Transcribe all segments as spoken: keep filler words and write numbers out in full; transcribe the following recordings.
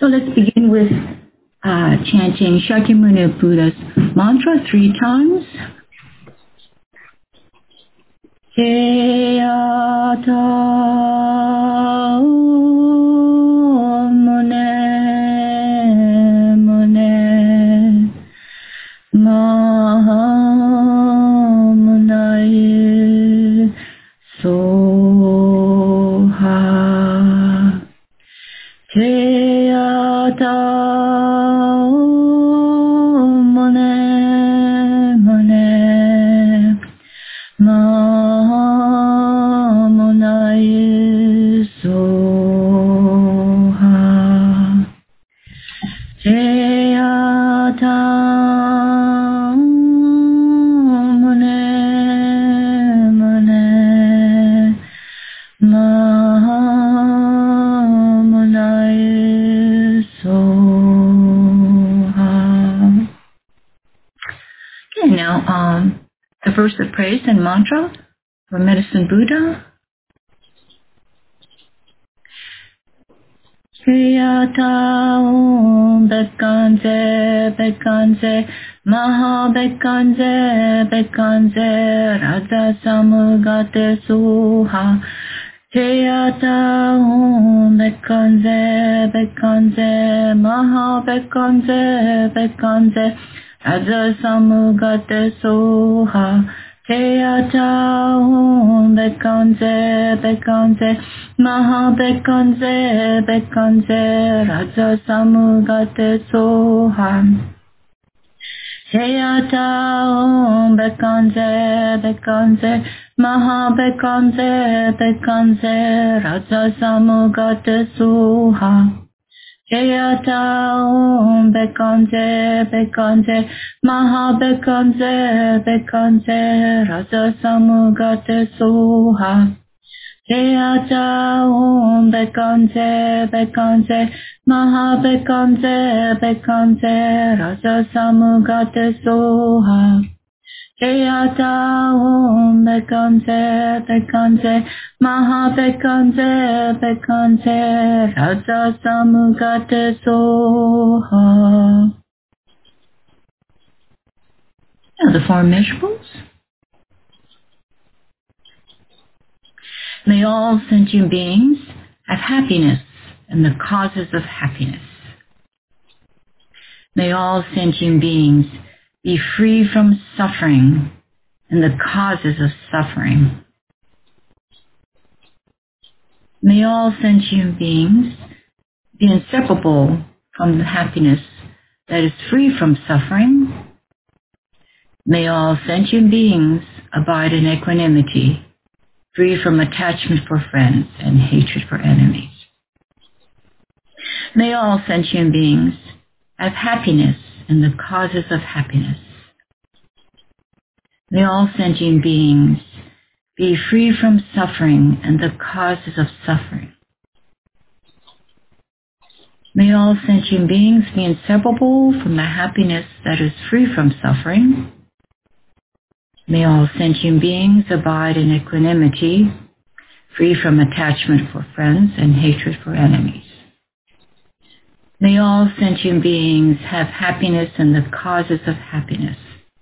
So let's begin with uh, chanting Shakyamuni Buddha's mantra three times. Heyata mune mune mahamunaye soha. Heyata mune mune mahamunaye soha. Heyata mune mune mahamunaye soha. Okay, now um, the verse of praise and mantra for Medicine Buddha. Sriyata Om Bekkanse Bekkanse Maha Bekkanse Bekkanse Raja Samugate Suha. Sriyata Om Bekkanse Bekkanse Maha Bekkanse Bekkanse Raja Samugate Suha. Heyata Om Bekkanse Bekkanse Maha Bekkanse Bekkanse Raja Samugate Soha. Heyata Om Bekkanse Bekkanse Maha Bekkanse Bekkanse Raja Samugate Soha. Heyata Om Bekkanse Bekkanse Maha Bekkanse Bekkanse Raja Samugate Soha. Heyata Om Bekkanse Bekkanse Maha Bekkanse Bekkanse Raja Samugate Soha. Heyata Om Bekkanse Bekkanse Maha Bekkanse Bekkanse Raja Samugate Soha. Now the four measurables. May all sentient beings have happiness and the causes of happiness. May all sentient beings be free from suffering and the causes of suffering. May all sentient beings be inseparable from the happiness that is free from suffering. May all sentient beings abide in equanimity, free from attachment for friends and hatred for enemies. May all sentient beings have happiness and the causes of happiness. May all sentient beings be free from suffering and the causes of suffering. May all sentient beings be inseparable from the happiness that is free from suffering. May all sentient beings abide in equanimity, free from attachment for friends and hatred for enemies. May all sentient beings have happiness and the causes of happiness.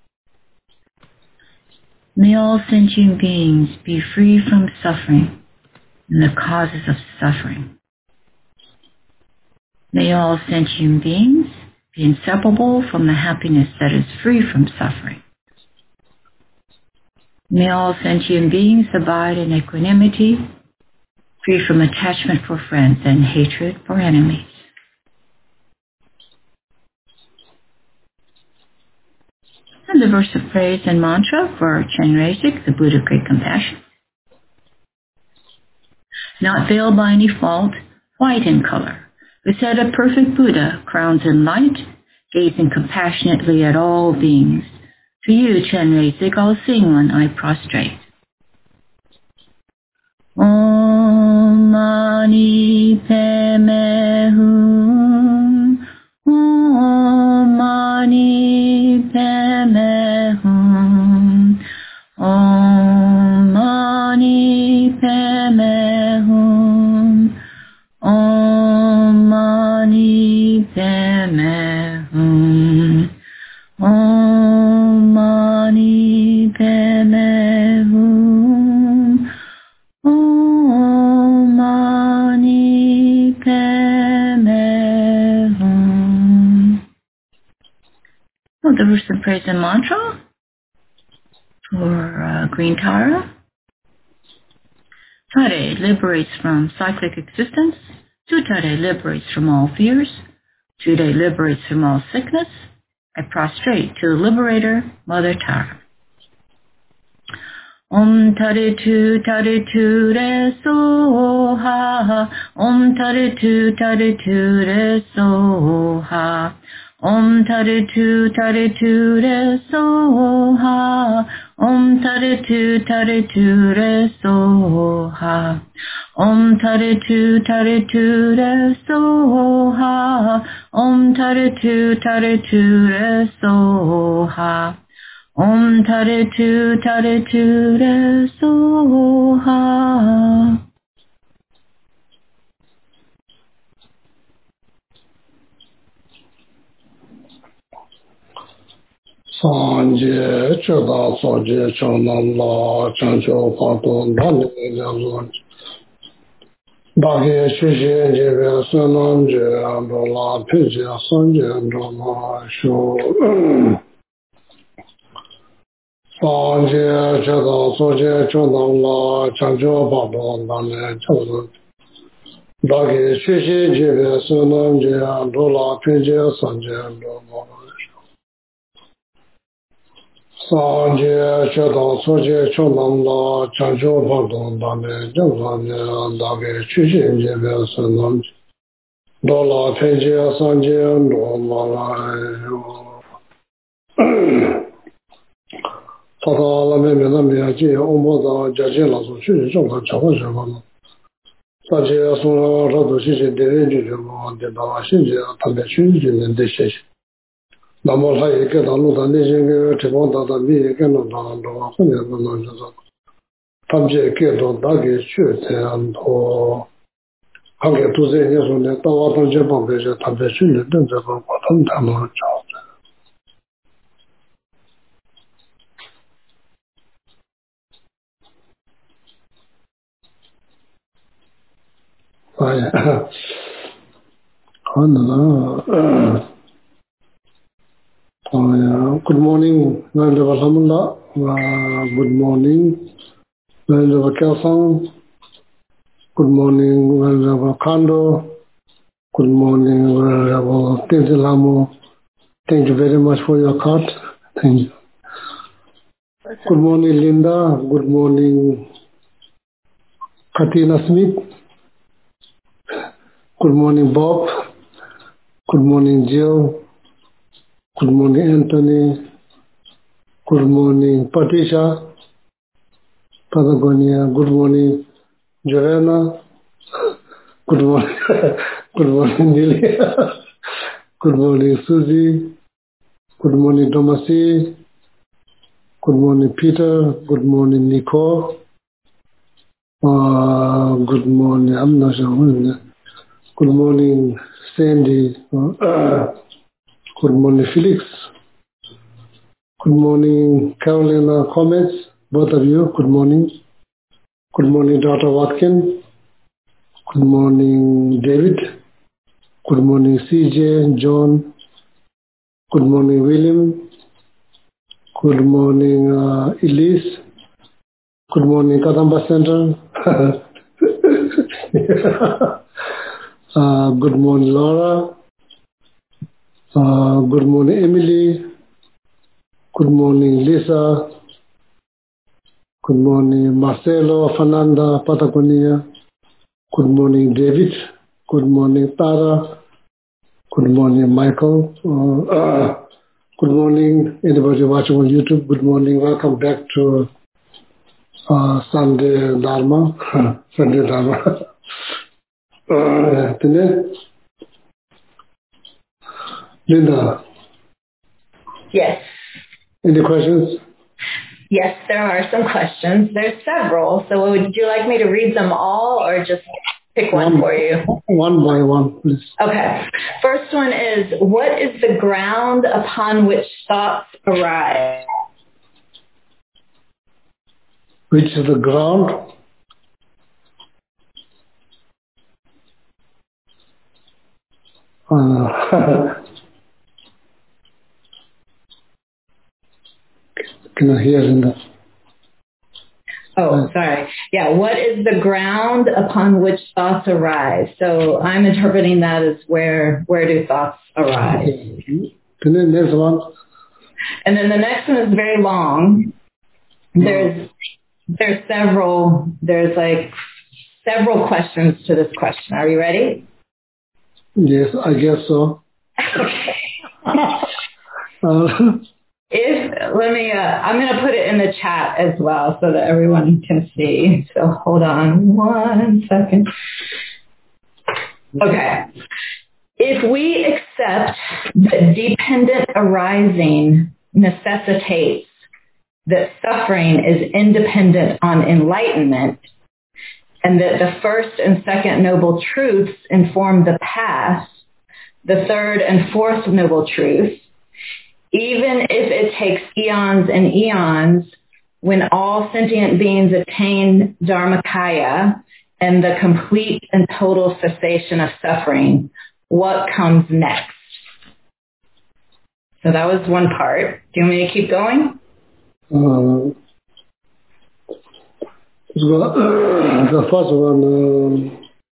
May all sentient beings be free from suffering and the causes of suffering. May all sentient beings be inseparable from the happiness that is free from suffering. May all sentient beings abide in equanimity, free from attachment for friends and hatred for enemies. And the verse of praise and mantra for Chenrezig, the Buddha of Great Compassion. Not veiled by any fault, white in color, who said a perfect Buddha, crowns in light, gazing compassionately at all beings. To you, Chenrezig, I'll sing when I prostrate. Om Mani Padme Hum. Om Mani Padme Hum. Om Mani Padme Hum. Om Mani Padme Hum. Om Mani Padme Hum. Om Mani Padme Hum. Oh, the verse of praise and mantra for uh, Green Tara. Tare liberates from cyclic existence. Tutare liberates from all fears. Tude liberates from all sickness. I prostrate to the liberator, Mother Tara. Om Tare Tu Tare Tu Re Soha. Om Tare Tu Tare Tu Re Soha. Om Tare Tu Tare Tu Re Soha. Om Tare Tu Tare Tu Re Soha. Om Tare Tu Tare Tu Re Soha. Om Tare Tu Tare Tu Re Soha. Om Tare Tu Tare Tu Re Soha. Sanje Cheda Soje Chonam La Chancho Pato Nani Yazon Dage Shishi Jebe Sunam Je Andola Piji Sanje Andoma Sho Sanje Cheda Soje Chonam La Chancho Pato Nani Yazon Dage Shishi Jebe Sunam Je Andola Piji Sanje Andoma Sanje Chedang Soje Chonam La Chancho Pardon Dame Jangane Dage Chushin Jebe Sunam Dola Peje Sanje No Mala Tata Lame Mena Miyaji Omboda Jaji Lazo Chushi Chonga Chakwa Shabana Saje Suna Rado Shishi Dere Jujumo Deba Shinji Tabe Chushi Jinen Desheshi Namo Hai Kedalu Dani Jingi Tibonda Dami Kenanda Doa Hunya Nanjaza Tamje Kedo Dagi Chute Anto Hange Tuze Yesune Tawa Tanje Bambeje Tambe Chune Denze Bamba Tam Tamo Chao Ay Anna Uh, good morning, Nandava Samunda. Uh, good morning, Nandava Kelsang. Good morning, Nandava Kando. Good morning, Nandava Tinsilamo. Thank you very much for your card. Thank you. Good morning, Linda. Good morning, Katina Smith. Good morning, Bob. Good morning, Jill. Good morning, Anthony. Good morning, Patricia, Patagonia. Good morning, Joanna. Good morning, good morning, Nelia. Good morning, Susie. Good morning, Domasi. Good morning, Peter. Good morning, Nicole. Uh, good morning, I'm not sure. Good morning, Sandy. Uh, good morning, Felix. Good morning, Carolina Comments, both of you. Good morning. Good morning, Doctor Watkin. Good morning, David. Good morning, C J, John. Good morning, William. Good morning, uh, Elise. Good morning, Kadamba Center. uh, good morning, Laura. Uh, good morning, Emily. Good morning, Lisa. Good morning, Marcelo, Fernanda, Patagonia. Good morning, David. Good morning, Tara. Good morning, Michael. Uh, uh, good morning, anybody watching on YouTube. Good morning. Welcome back to uh, Sunday Dharma. Sunday Dharma. uh, Linda. Yes. Any questions? Yes, there are some questions. There's several. So would you like me to read them all or just pick one, one for you. One by one, please. Okay. First one is, what is the ground upon which thoughts arise? Which is the ground? Uh, can I hear in the... Oh, sorry. Yeah, what is the ground upon which thoughts arise? So I'm interpreting that as where where do thoughts arise? Okay. And then next one. And then the next one is very long. There's there's several there's like several questions to this question. Are you ready? Yes, I guess so. Okay. uh, If let me, uh, I'm going to put it in the chat as well so that everyone can see. So hold on one second. Okay. If we accept that dependent arising necessitates that suffering is independent on enlightenment, and that the first and second noble truths inform the past, the third and fourth noble truths, even if it takes eons and eons, when all sentient beings attain Dharmakaya and the complete and total cessation of suffering, what comes next? So that was one part. Do you want me to keep going? Uh, the first one... Um,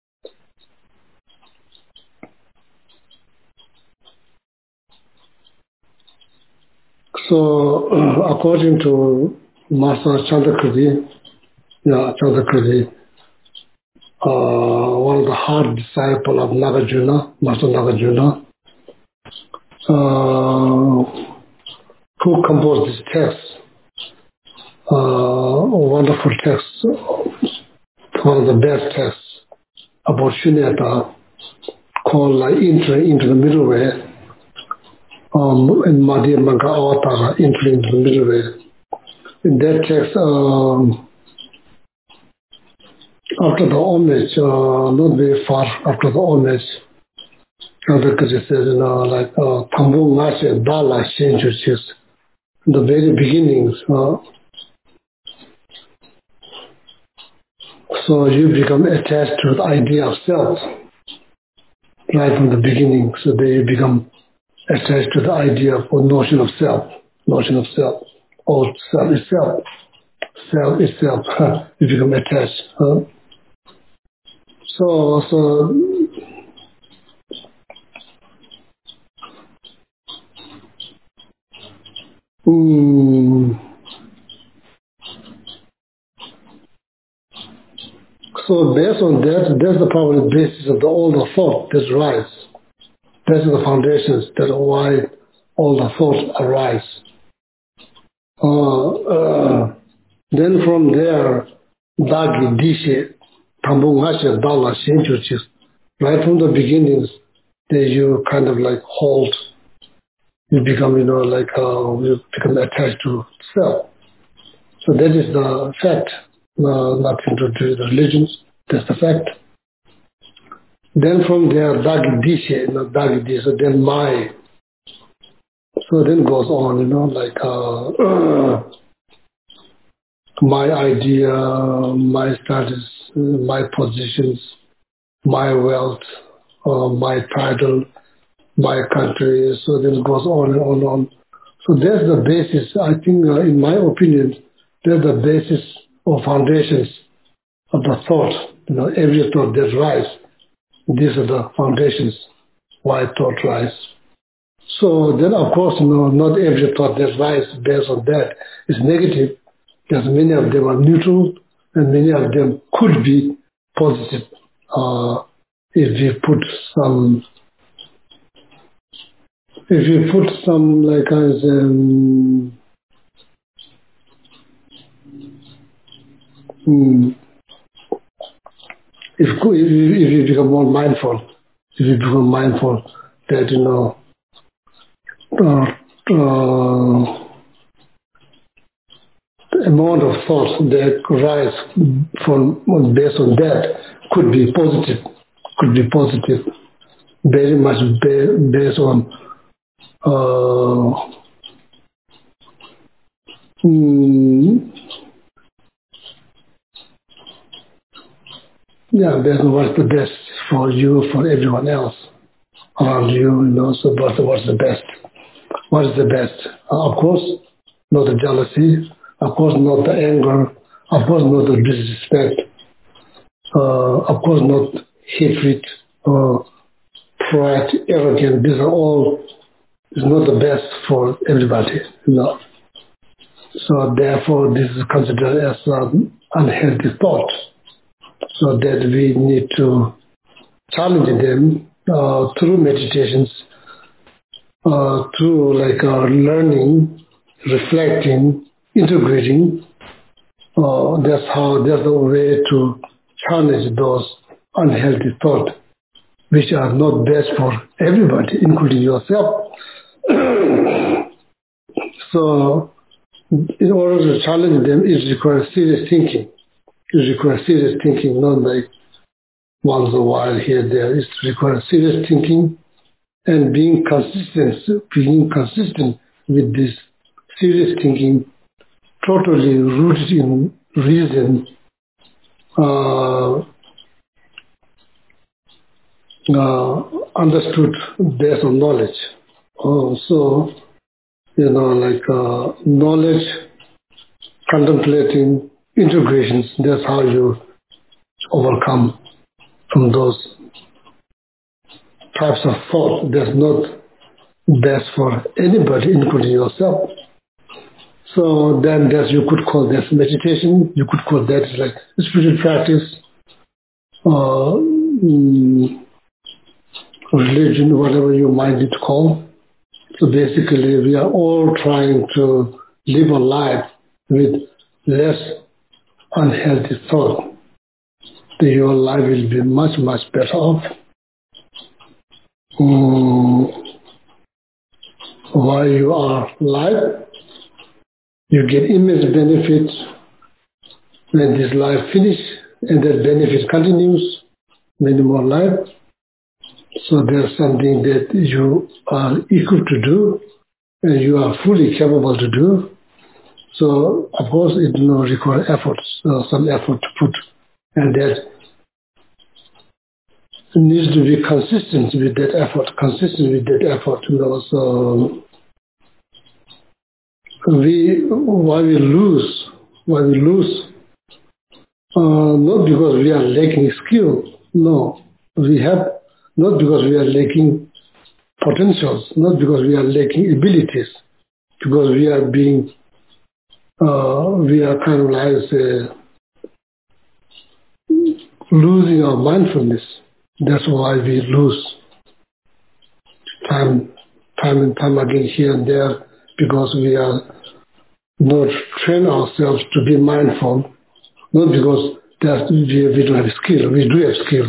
So, uh, according to Master Chandrakirti, yeah, Chandrakirti, uh, one of the hard disciple of Nagarjuna, Master Nagarjuna, uh, who composed this text, uh, a wonderful text, one of the best texts about Shunyata, called like, Entry into the Middle Way, um, in Madhyamaka Avatara, Entry into the Middle Way. In that text, um, after the homage, uh, not very far after the homage, Chandrakirti says, you know, like, Tambu Ngashe Dala Shenjuchis, in the very beginnings, uh, so you become attached to the idea of self, right from the beginning, so then you become attached to the idea of or notion of self, notion of self, or self itself, self itself, you become attached. Huh? So, so, mm, so based on that, that's the probably basis of the all the thought that rise. That's the foundations that are why all the thoughts arise. Uh, uh, then from there, Dagi, Dishe, Tambungashe, Dala, Shenchuchis, right from the beginnings, that you kind of like hold, you become, you know, like, uh, you become attached to self. So that is the fact, uh, nothing to do with religions, that's the fact. Then from there, Dagi, Dishe, you know, Dagi, Dishe, then my, so then goes on, you know, like, uh, uh, my idea, my status, my positions, my wealth, uh, my title, my country, so then it goes on and on and on. So that's the basis, I think, uh, in my opinion, that's the basis or foundations of the thought. You know, every thought that rise, these are the foundations why thought rise. So then, of course, you know, not every thought that rise based on that is negative, because many of them are neutral and many of them could be positive uh, if you put some, if you put some like as um, mm, if, if, you, if you become more mindful, if you become mindful that, you know, uh, uh, amount of thoughts that rise from based on that could be positive, could be positive, very much ba- based on uh, mm, yeah, based on what's the best for you, for everyone else around you, you know, so what's the, what's the best? What is the best? Uh, of course, not the jealousy, of course not the anger, of course not the disrespect, uh, of course not hatred, or pride, arrogance. These are all is not the best for everybody, you know. So therefore, this is considered as an unhealthy thought. So that we need to challenge them uh, through meditations, uh, through like uh, learning, reflecting, integrating. Uh, that's how that's the way to challenge those unhealthy thoughts, which are not best for everybody, including yourself. So, in order to challenge them, it requires serious thinking. It requires serious thinking, not like once in a while here there. It requires serious thinking and being consistent, being consistent with this serious thinking, totally rooted in reason, uh, uh, understood based on knowledge. Oh, so, you know, like uh, knowledge, contemplating, integrations, that's how you overcome from those types of thought that's not best for anybody, including yourself. So then that you could call that meditation, you could call that like spiritual practice, uh, mm, religion, whatever you might need to call. So basically we are all trying to live a life with less unhealthy thought. Your life will be much, much better off. Mm, while you are alive, you get immense benefits when this life finishes, and that benefit continues, many more life. So there's something that you are equipped to do, and you are fully capable to do. So, of course, it will require efforts, uh, some effort to put, and that needs to be consistent with that effort, consistent with that effort. You know, so we, why we lose, why we lose, uh, not because we are lacking skill, no, we have, not because we are lacking potentials, not because we are lacking abilities, because we are being, uh, we are kind of like uh, losing our mindfulness. That's why we lose time, time and time again here and there, because we are not train ourselves to be mindful, not because that we, we don't have skill. We do have skill,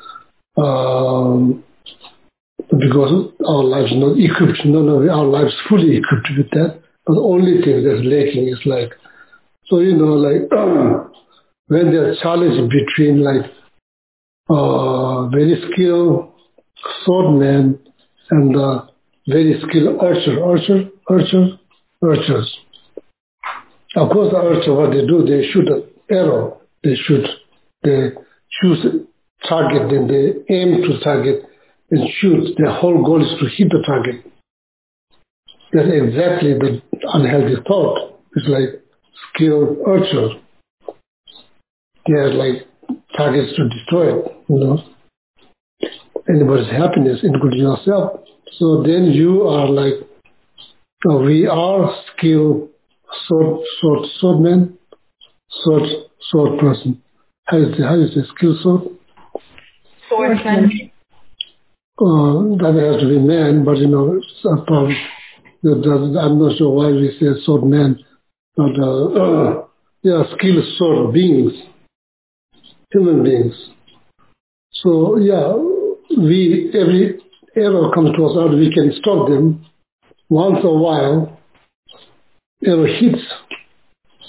um, because our lives are not equipped. No, no, our lives fully equipped with that. But the only thing that's lacking is like, so you know, like when there's a challenge between like uh, very skilled swordman and uh, very skilled archer, archer, archer, archers. Of course, the archer, what they do, they shoot an arrow. They shoot, they choose a target, then they aim to target and shoot. Their whole goal is to hit the target. That's exactly the unhealthy thought. It's like skilled archer. They are like targets to destroy it, you know. Anybody's happiness, including yourself. So then you are like, uh, we are skilled sword, sword, swordmen, sword, sword person. How is the, how is the skill sword? Swordsman. Uh, that has to be man, but you know, it's a problem. I'm not sure why we say sword man, but uh, uh, yeah, skilled sword beings, human beings. So yeah, we every arrow comes to us out, we can stop them. Once a while, arrow hits,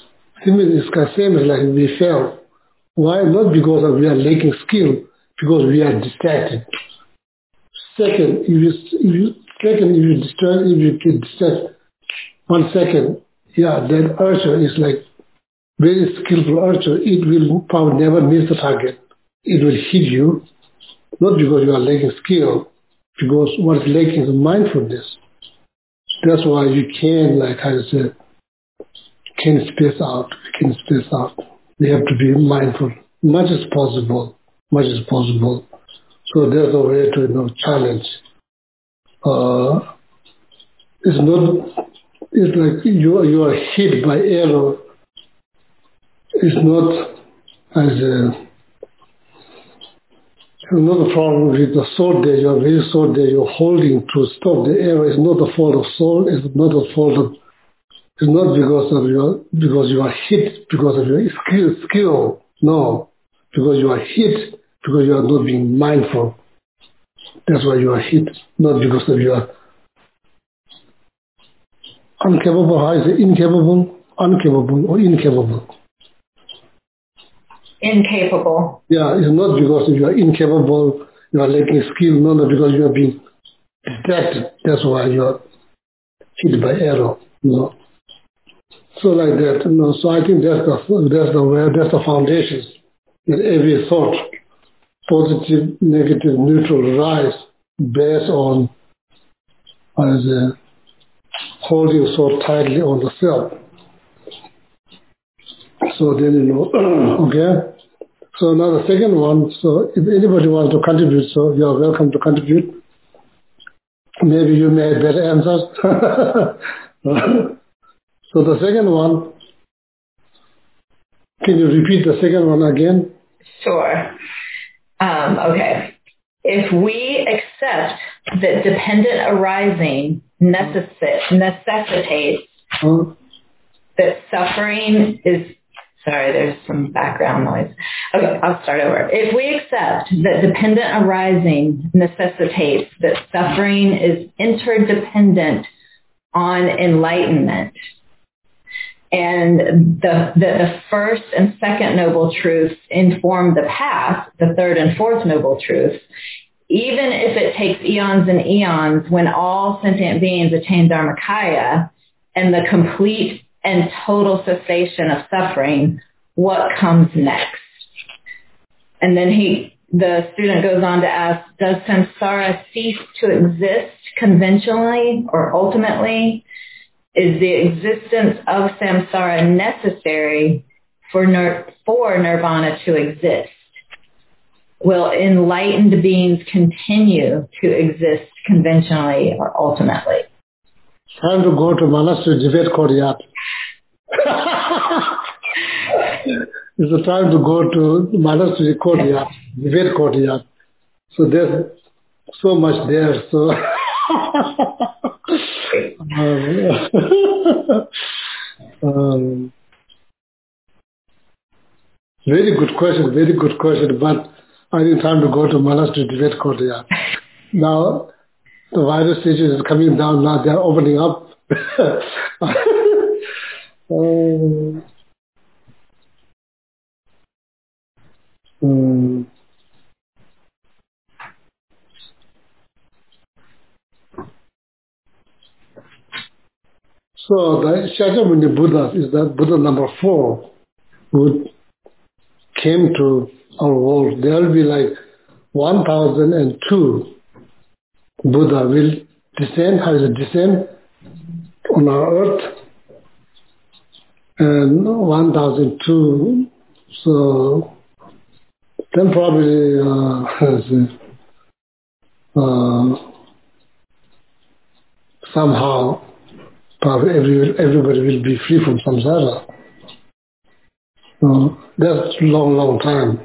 Similarly, it's same as like we fail. Why? Not because of we are lacking skill, because we are distracted. Second, if you, if you second, if you distract, if you get distracted, one second, yeah, that archer is like very skillful archer. It will probably never miss the target. It will hit you, not because you are lacking skill, because what is lacking is mindfulness. That's why you can, like I said, can space out, can space out. You have to be mindful, much as possible, much as possible. So there's a way to, you know, challenge. Uh, it's not, it's like you, you are hit by arrow. It's not as a, it's not a problem with the sword that you are very sword that you're holding to stop the arrow. It's not the fault of soul. It's not the fault of, it's not because of your, because you are hit because of your skill, skill. No, because you are hit because you are not being mindful. That's why you are hit, not because of your incapable. How is it? Incapable, incapable, or incapable? Incapable. Yeah, it's not because you are incapable, you are lacking skill, no, no, because you are being distracted. That's why you are hit by arrow. You know. So like that. You know, so I think that's the that's the way, that's the foundations that every thought, positive, negative, neutral, rise based on as a holding so tightly on the self. So then, you know, okay. So now the second one, so if anybody wants to contribute, so you are welcome to contribute. Maybe you may have better answers. So the second one, can you repeat the second one again? Sure. Um, okay. If we accept that dependent arising necessi- necessitates Huh? that suffering is, sorry, there's some background noise. Okay, I'll start over. If we accept that dependent arising necessitates that suffering is interdependent on enlightenment, and the, the, the first and second noble truths inform the path, the third and fourth noble truths, even if it takes eons and eons when all sentient beings attain Dharmakaya and the complete and total cessation of suffering, what comes next? And then he, the student goes on to ask, does samsara cease to exist conventionally or ultimately? Is the existence of samsara necessary for, nir- for nirvana to exist? Will enlightened beings continue to exist conventionally or ultimately? Time to go to monastery debate courtyard. It's the time to go to monastery courtyard, debate courtyard. So there's so much there. So um, um, very good question, very good question. But I think time to go to monastery debate courtyard. Now the virus situation is coming down. Now they're opening up. um, um, So the Shakyamuni Buddha is that Buddha number four who came to our world. There will be like one thousand two Buddha will descend, has a descend on our earth, and one thousand two, so then probably uh, uh, somehow probably every, everybody will be free from samsara. Uh, that's a long, long time.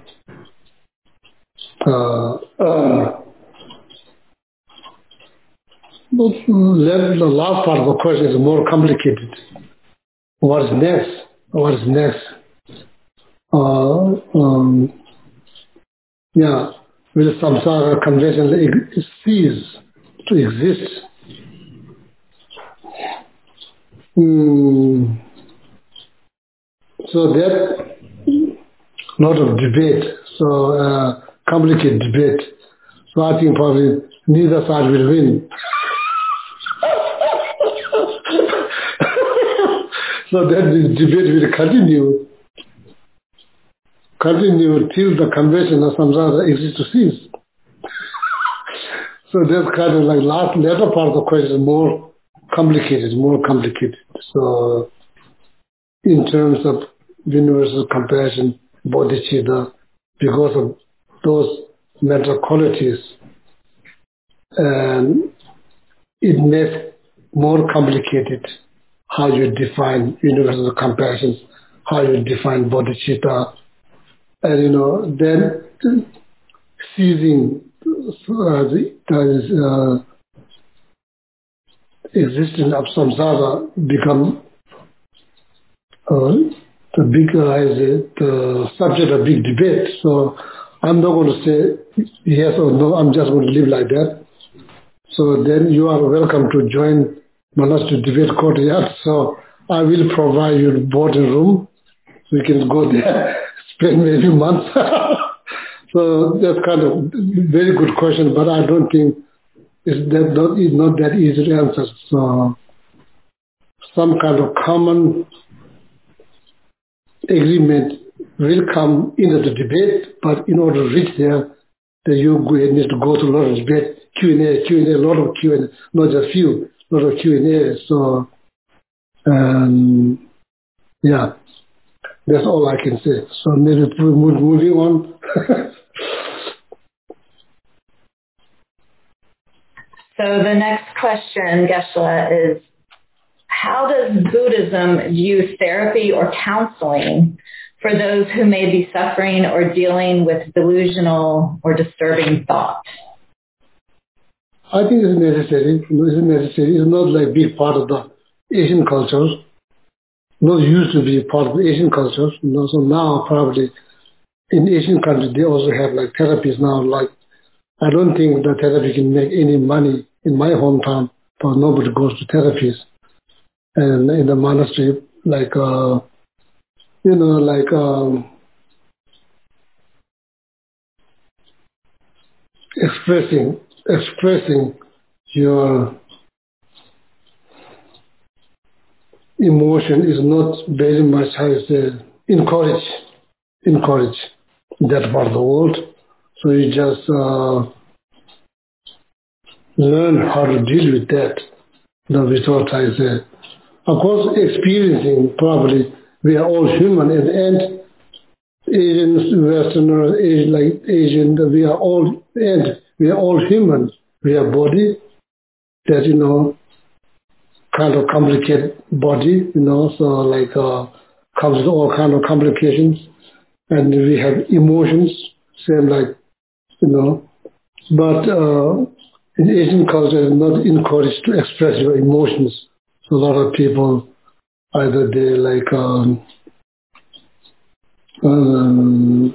Uh, uh, but then the last part of the question is more complicated. What is next? What is next? Uh, um, yeah, will samsara conventionally cease to exist? Hmm. So that lot of debate, so uh, complicated debate. So I think probably neither side will win. So that this debate will continue, continue till the conversion of samsara exists to cease. So that's kind of like last latter part of the question is more complicated, more complicated. So in terms of universal compassion, bodhicitta, because of those mental qualities, and it makes more complicated how you define universal compassion, how you define bodhicitta, and you know, then seizing uh, the, the uh, existence of samsara become uh, the big uh, the subject of big debate. So I'm not going to say yes or no. I'm just going to live like that. So then you are welcome to join Manas to debate courtyard. So I will provide you boarding room. We can go there, spend maybe months. So that's kind of very good question, but I don't think it's that not, it's not that easy to answer. So some kind of common agreement will come into the debate, but in order to reach there, that you need to go to a lot of debate, Q and A, Q and A, a lot of Q and A, not just few, a lot of Q and A. So, um, yeah, that's all I can say. So maybe moving on. So the next question, Geshe-la, is how does Buddhism view therapy or counseling for those who may be suffering or dealing with delusional or disturbing thoughts? I think it's necessary. It's necessary. It's not like big part of the Asian culture. Not used to be part of the Asian culture. You know, so now probably in Asian countries they also have like therapies now. Like I don't think the therapy can make any money in my hometown, but nobody goes to therapies. And in the monastery, like uh, you know, like um, expressing expressing your emotion is not very much, how you say, encourage, encourage that part of the world. So you just uh, learn how to deal with that. The without, I say, of course, experiencing probably we are all human in the end. Asians, Westerners, Asian, like Asian, we are all and we are all humans. We are body that you know kind of complicated body, you know, so like uh, comes with all kind of complications, and we have emotions, same like you know, but uh, in Asian culture, it's not encouraged to express your emotions. So a lot of people either they like um, um,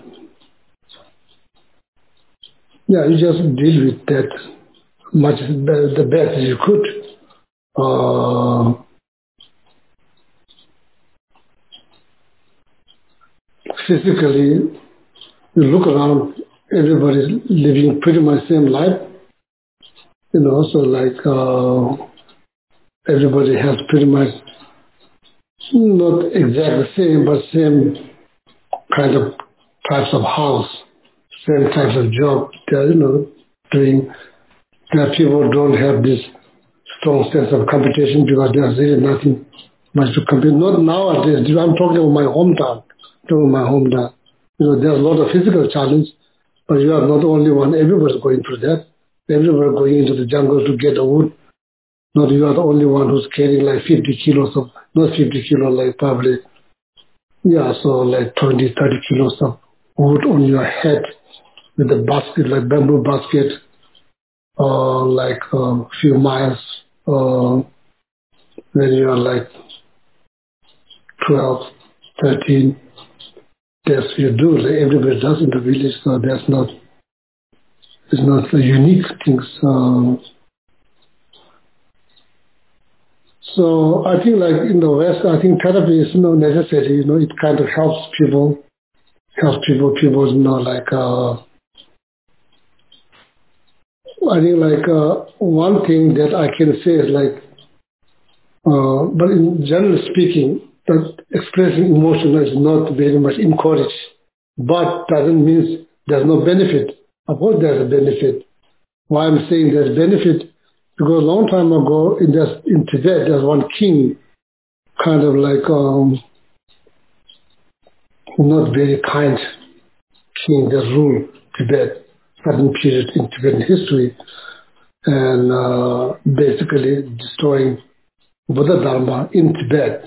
yeah, you just deal with that much the best as you could. Uh, physically, you look around, everybody's living pretty much same life, you know, so like uh, everybody has pretty much not exactly same, but same kind of types of house, same types of job they're, you know, doing. That people don't have this strong sense of competition because there's really nothing much to compete. Not nowadays. I'm talking about my hometown. I'm talking about my hometown. You know, there's a lot of physical challenge, but you are not the only one. Everybody's going through that. Everybody going into the jungle to get the wood. Not you are the only one who's carrying like fifty kilos of, not fifty kilos, like probably, yeah, so like twenty, thirty kilos of wood on your head with a basket, like bamboo basket, uh, like a uh, few miles, uh, when you are like twelve, thirteen, that's what you do. Like everybody does in the village, so that's not, it's not a unique thing. So So I think like in the West, I think therapy is no necessary. You know, it kind of helps people, helps people, people, you know, like, uh, I think like uh, one thing that I can say is like, uh, but in general speaking, that expressing emotion is not very much encouraged, but doesn't mean there's no benefit. Of course there's a benefit. Why I'm saying there's benefit, because a long time ago in, this, in Tibet, there's one king, kind of like um, not very kind king that ruled Tibet, certain period in Tibetan history, and uh, basically destroying Buddha Dharma in Tibet.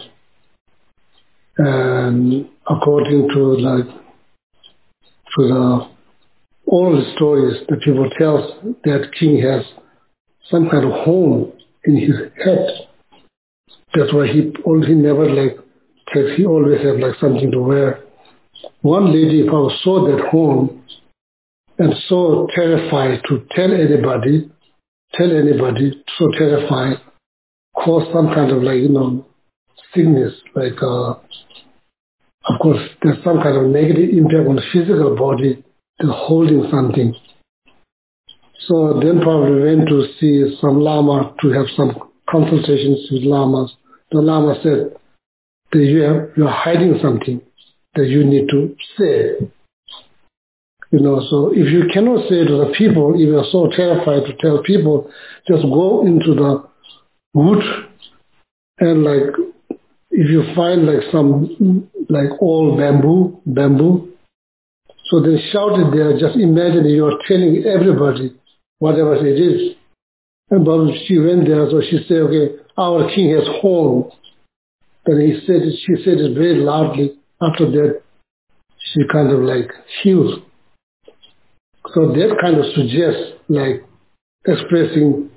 And according to like to the all the stories that people tell, that king has some kind of hole in his head. That's why he he never like takes. He always have like something to wear. One lady saw that hole and so terrified to tell anybody, tell anybody, so terrified, caused some kind of like, you know, sickness, like, uh, of course, there's some kind of negative impact on the physical body, they're holding something. So then probably went to see some Lama to have some consultations with Lamas. The Lama said that you have, you're hiding something that you need to say. You know, so if you cannot say to the people, if you're so terrified to tell people, just go into the wood and like, if you find like some like old bamboo, bamboo, so then shout it there, just imagine you're telling everybody whatever it is. And but she went there, so she said, okay, our king has horn. Then he said it, she said it very loudly. After that, she kind of like healed. So that kind of suggests like expressing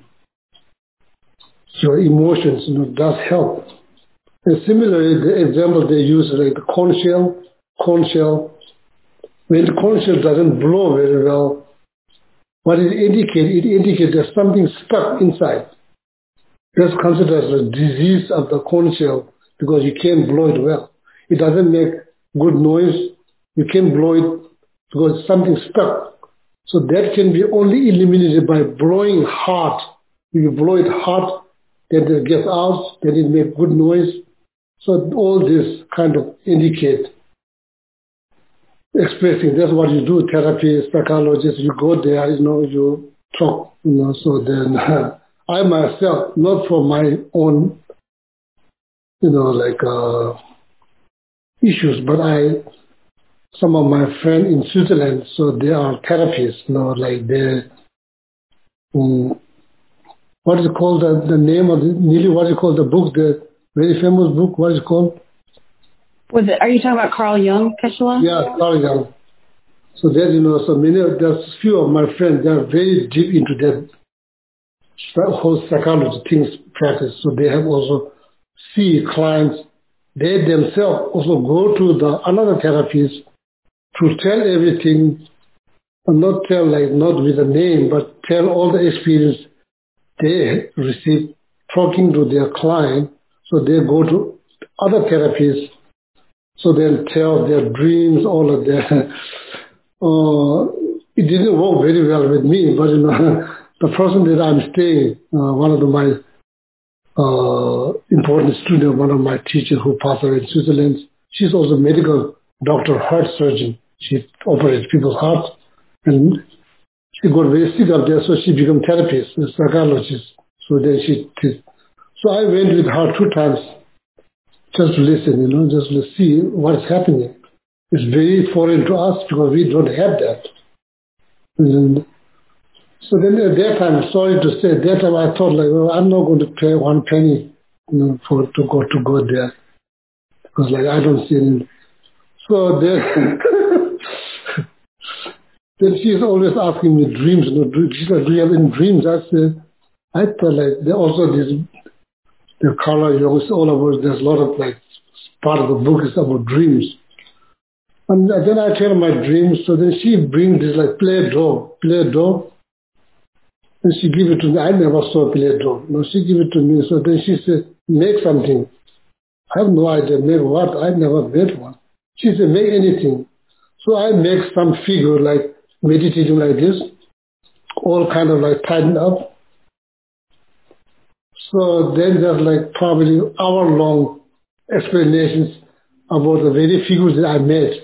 your emotions, you know, does help. And similarly, the example they use like the conch shell, conch shell. When the conch shell doesn't blow very well, what it indicates, it indicates there's something stuck inside. That's considered as a disease of the conch shell because you can't blow it well. It doesn't make good noise. You can't blow it because something's stuck. So that can be only eliminated by blowing hard. If you blow it hard, then it gets out, then it makes good noise. So all this kind of indicate expressing. That's what you do, therapy, psychologist. You go there, you know, you talk, you know. So then uh, I myself, not for my own, you know, like uh, issues, but I, some of my friends in Switzerland, so they are therapists, you know, like they, um, what is it called, the, the name of the, Neely, what is it called, the book, the very famous book, what is it called? Was it, are you talking about Carl Jung, Keshela? Yeah, Carl Jung. So that, you know, so many, there's few of my friends, they're very deep into that whole psychology things practice. So they have also see clients, they themselves also go to the another therapist to tell everything, and not tell like, not with a name, but tell all the experience they receive talking to their client. So they go to other therapists, so they'll tell their dreams, all of their, uh, it didn't work very well with me, but you know, the person that I'm staying, uh, one of the, my uh, important student, one of my teachers who passed away in Switzerland, she's also a medical doctor, heart surgeon. She operates people's hearts, and she got very sick up there, so she became therapist, a psychologist. So then she, so I went with her two times just to listen, you know, just to see what's happening. It's very foreign to us because we don't have that. And so then at that time, sorry to say, at that time I thought like, well, I'm not going to pay one penny, you know, for to go to go there because like I don't see any. So then, then she's always asking me dreams. You know, she said, do you have any dreams? I said, I thought like there also this the color, you know, it's all about. There's a lot of like part of the book is about dreams. And then I tell her my dreams. So then she brings this like play doh, play doh. And she give it to me. I never saw a play doh. No, she give it to me. So then she said, make something. I have no idea, make what? I never made one. She said, make anything. So I make some figure like meditating like this, all kind of like tightened up. So then there's like probably hour-long explanations about the very figures that I made.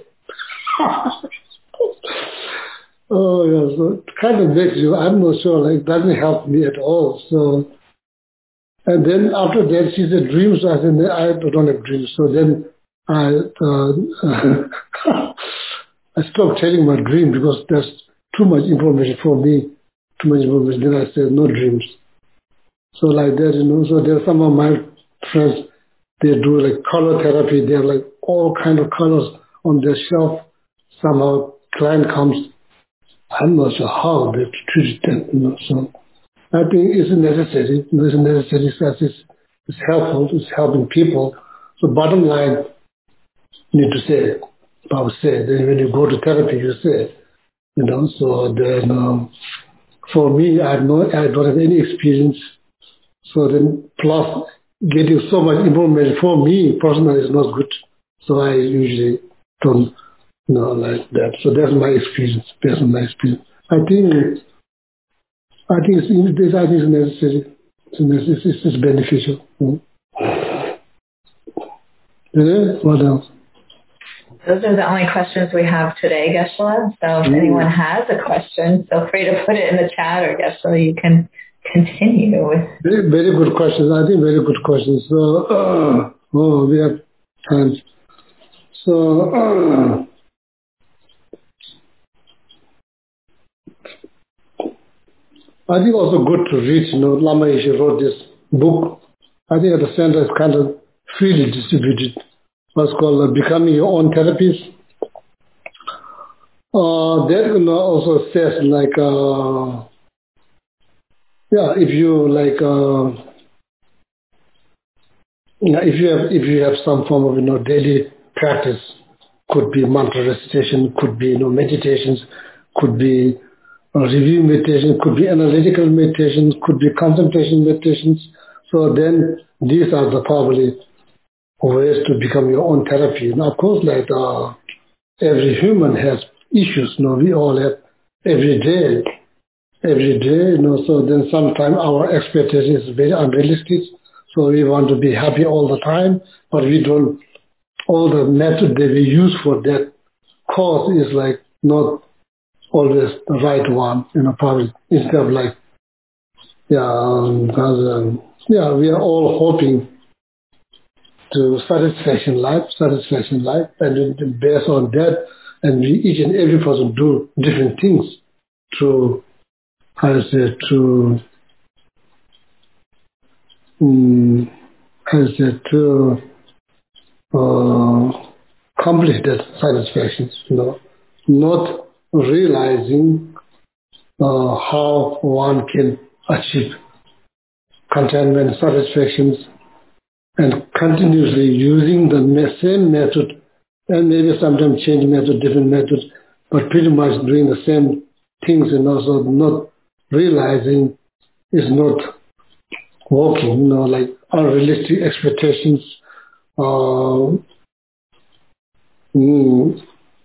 Oh, yeah, so it kind of makes you, I'm not sure, like, it doesn't help me at all. So, and then after that, she said, dreams. I said, I don't have dreams. So then I, uh, I stopped telling my dream because there's too much information for me, too much information. Then I said, no dreams. So like that, you know, so there are some of my friends, they do like color therapy. They have like all kind of colors on their shelf. Somehow client comes, I'm not sure how they treat them, you know, so I think it's necessary, it's necessary, it's, it's helpful, it's helping people. So bottom line, you need to say, I would say, then when you go to therapy, you say, you know, so then um, for me, I have no, I don't have any experience. So then plus getting so much information for me personally is not good. So I usually don't, you know, like that. So that's my experience, based on my experience. I think, I think it's, I think it's necessary. It's, necessary, it's beneficial. Mm-hmm. Yeah, what else? Those are the only questions we have today, Geshe-la. So if mm. anyone has a question, feel free to put it in the chat, or Geshe-la, you can continue with. Very, very good questions. I think very good questions. So, uh, oh, we have time. So, uh, I think also good to read, you know, Lama Yeshe wrote this book. I think at the center is kind of freely distributed. What's called uh, Becoming Your Own Therapist. Uh, that you know, also says like, uh, yeah, if you like, uh, yeah, if you have if you have some form of you know daily practice, could be mantra recitation, could be you know meditations, could be uh, review meditation, could be analytical meditations, could be contemplation meditations. So then these are the probably ways to become your own therapy. And of course, like uh, every human has issues. You know, we all have every day, every day. You know, so then sometimes our expectation is very unrealistic. So we want to be happy all the time, but we don't. All the method that we use for that cause is like not always the right one. You know, probably instead of like, yeah, um, because, um, yeah, we are all hoping to satisfaction life, satisfaction life, and based on that, and we, each and every person do different things to, how to say, to, um, how to say, to uh, accomplish that satisfaction, you know, not realizing uh, how one can achieve contentment, satisfactions, and continuously using the same method, and maybe sometimes change method, different methods, but pretty much doing the same things and also not realizing is not working, you know, like unrealistic expectations. Uh, mm,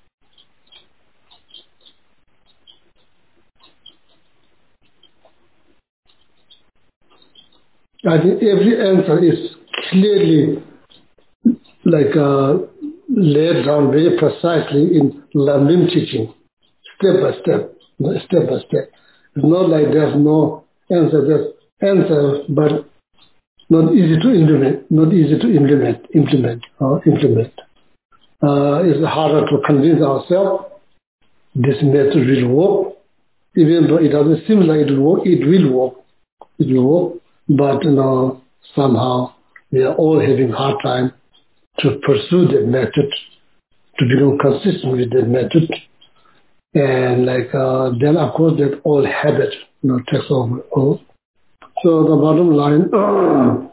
I think every answer is clearly like uh, laid down very precisely in Lamrim teaching, step by step, step by step. It's not like there's no answer, there's answer, but not easy to implement, not easy to implement, implement, or implement. Uh, it's harder to convince ourselves this method will work, even though it doesn't seem like it will work, it will work, it will work, but you know, somehow we are all having hard time to pursue that method, to become consistent with that method. And like uh, then of course that old habit, you know, takes over. Oh. So the bottom line, uh,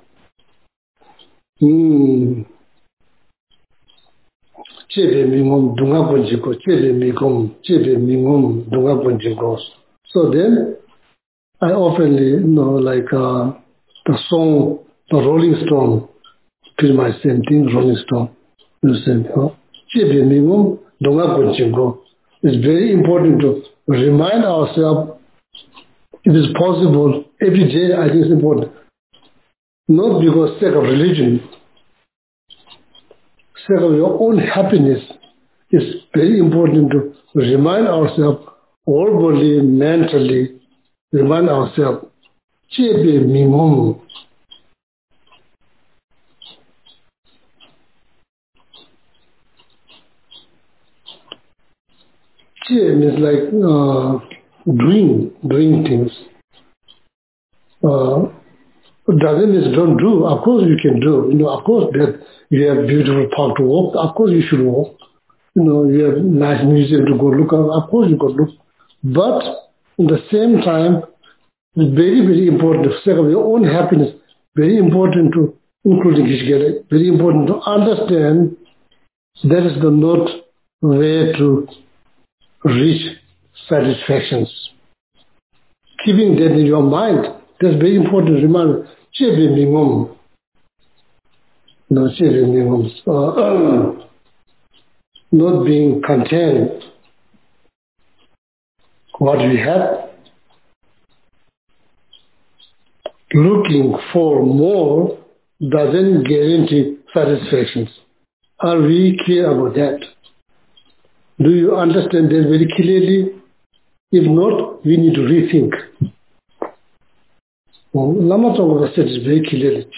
hmm, chebe mingom dunga bunjiko, chebe mingom, chebe mingom dunga bunjiko. So then I often, you know, like uh, the song the Rolling Stone, pretty much same thing, Rolling Stone. It's very important to remind ourselves, if it's possible, every day I think it's important. Not because sake of religion, sake of your own happiness. It's very important to remind ourselves, verbally, mentally, remind ourselves, Chebe Mingum. Che means like uh, doing, doing things. Uh, doesn't mean don't do. Of course you can do. You know, of course that you have beautiful park to walk. Of course you should walk. You know, you have nice museum to go look at. Of course you could look. But at the same time, it's very, very important to sake of your own happiness. Very important to, including Kishgele, very important to understand that is the not way to reach satisfactions. Keeping that in your mind, that's very important to remember. Chebe Mingum. No, Chebe Mingum. Uh, not being content what we have, looking for more doesn't guarantee satisfactions. Are we clear about that? Do you understand that very clearly? If not, we need to rethink. Lama Tsongkhapa said it very clearly.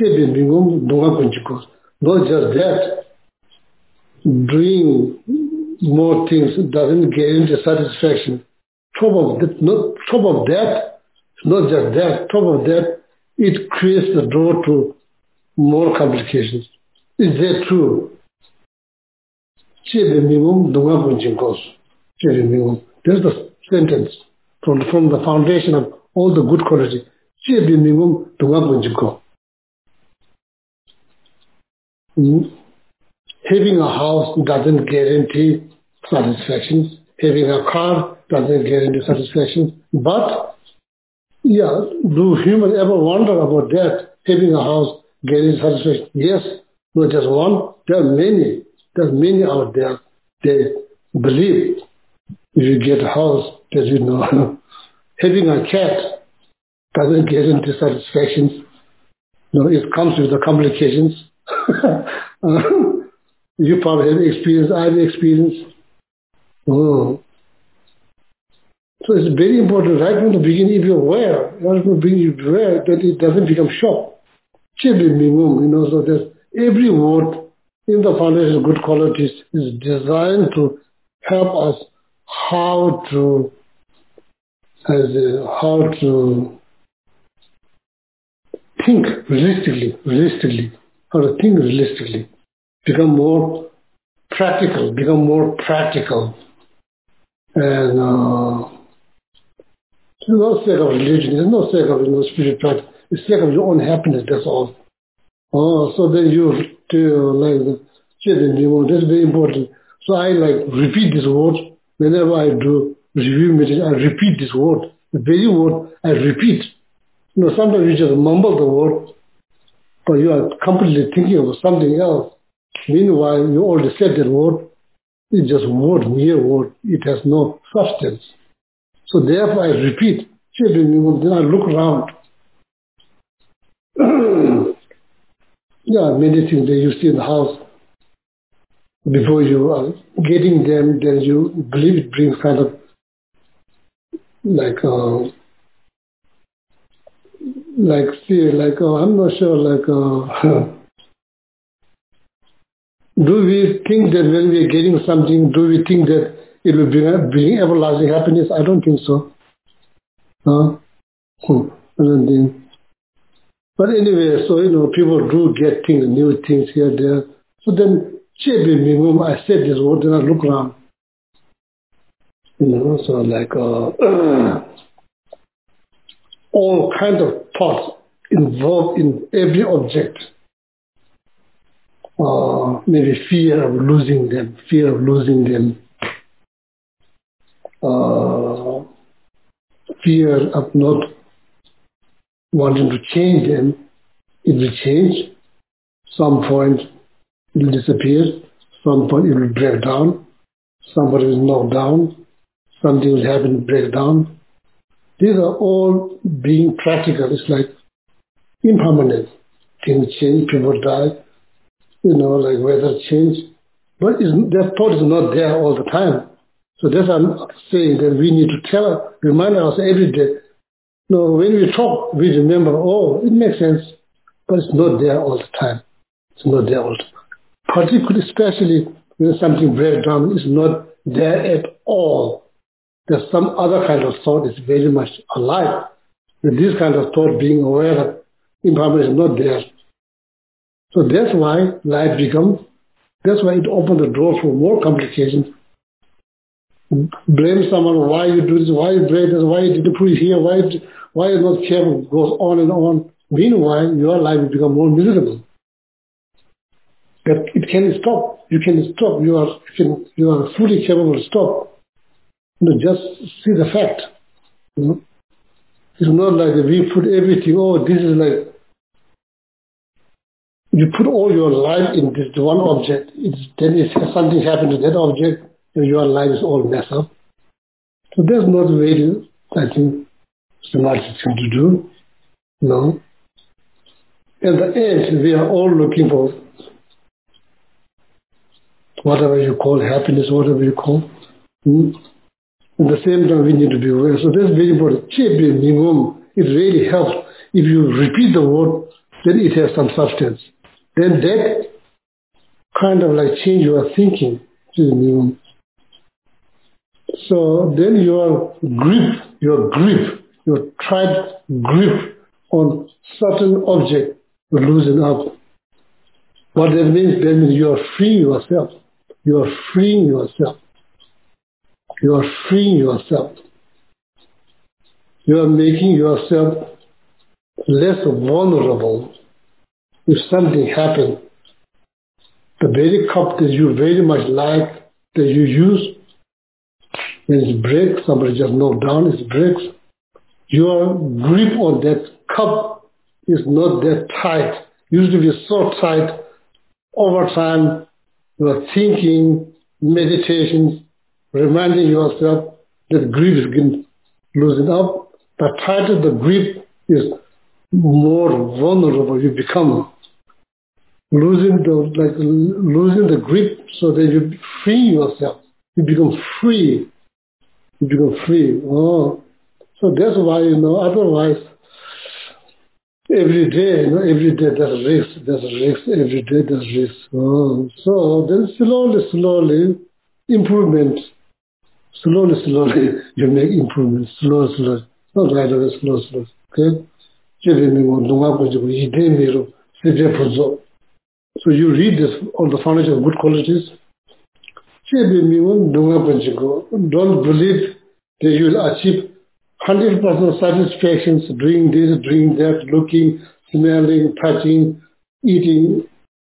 Not just that, doing more things doesn't guarantee satisfaction. Top of that, not top of that, not just that, top of that, it creates the door to more complications. Is that true? There's the sentence from, from the foundation of all the good quality. Mm. Having a house doesn't guarantee satisfaction. Having a car doesn't guarantee satisfaction. But, yeah, do humans ever wonder about that? Having a house guarantees satisfaction? Yes, not just one. There are many. There are many out there. They believe if you get a house, that you know. Having a cat doesn't guarantee satisfaction. No, it comes with the complications. uh, you probably have experience, I have experience. Oh. So it's very important right from the beginning, if you're aware, right from the beginning, you're aware that it doesn't become shock. You know, so that every word in the foundation of good qualities is designed to help us how to, as a, how to think realistically, realistically, how to think realistically, become more practical, become more practical. And uh, there's no sake of religion, there's no sake of you know, spiritual practice, it's sake of your own happiness, that's all. Oh, so then you feel like the that's very important. So I like repeat this word whenever I do review meeting, I repeat this word. The very word I repeat. You know, sometimes you just mumble the word, but you are completely thinking of something else. Meanwhile, you already said that word. It's just word, mere word. It has no substance. So therefore I repeat. Then I look around. Yeah, many things that you see in the house. Before you are getting them, then you believe it brings kind of like, uh, like fear, like, uh, I'm not sure, like, uh, do we think that when we are getting something, do we think that it will bring, bring everlasting happiness? I don't think so. Huh? Hmm. I don't think. But anyway, so, you know, people do get things, new things here, there. So then, I said this word, then I look around. You know, so like, uh, all kinds of thoughts involved in every object. Uh, maybe fear of losing them, fear of losing them. Uh, fear of not wanting to change them. it will change. Some point it will disappear. Some point it will break down. Somebody will knock down. Something will happen, break down. These are all being practical. It's like impermanent. Things change, people die, you know, like weather change. But it's, that thought is not there all the time. So that's what I'm saying, that we need to tell, remind ourselves every day. No, when we talk, we remember, oh, it makes sense, but it's not there all the time. It's not there all the time. Particularly, especially when something breaks down, it's not there at all. There's some other kind of thought is very much alive. With this kind of thought being aware of impermanence is not there. So that's why life becomes, that's why it opens the door for more complications. Blame someone, why you do this, why you break this, why you didn't put it here, why, why you not careful, goes on and on. Meanwhile, your life will become more miserable. But it can stop. You can stop. You are, you can, you are fully capable to stop. You know, just see the fact. You know? It's not like we put everything, oh, this is like, you put all your life in this one object, it's, then if something happens to that object, then your life is all messed up. So that's not really, I think, smart thing to do. No. At the end, we are all looking for whatever you call happiness, whatever you call. Hmm? At the same time, we need to be aware. So that's very important. It really helps. If you repeat the word, then it has some substance. Then that kind of like change your thinking. So then your grip, your grip, your tight grip on certain object will loosen up. What that means, that means you are freeing yourself. You are freeing yourself. You are freeing yourself. You are making yourself less vulnerable if something happens. The very cup that you very much like, that you use, when it breaks, somebody just knocked down, it breaks. Your grip on that cup is not that tight. Used to be so tight. Over time, you are thinking, meditations, reminding yourself that grip is getting loosened up. The tighter the grip is, more vulnerable you become. Losing the like losing the grip so that you free yourself. You become free. You become free. Oh, so that's why, you know. Otherwise, every day, you know, every day there's risk. There's risk. Every day there's risk. Oh, so then slowly, slowly, improvement. Slowly, slowly, you make improvements. Slowly, slowly. Not right away. Slow, slow. Okay. So you read this on the foundation of good qualities. Don't believe that you will achieve one hundred percent satisfaction doing this, doing that, looking, smelling, touching, eating.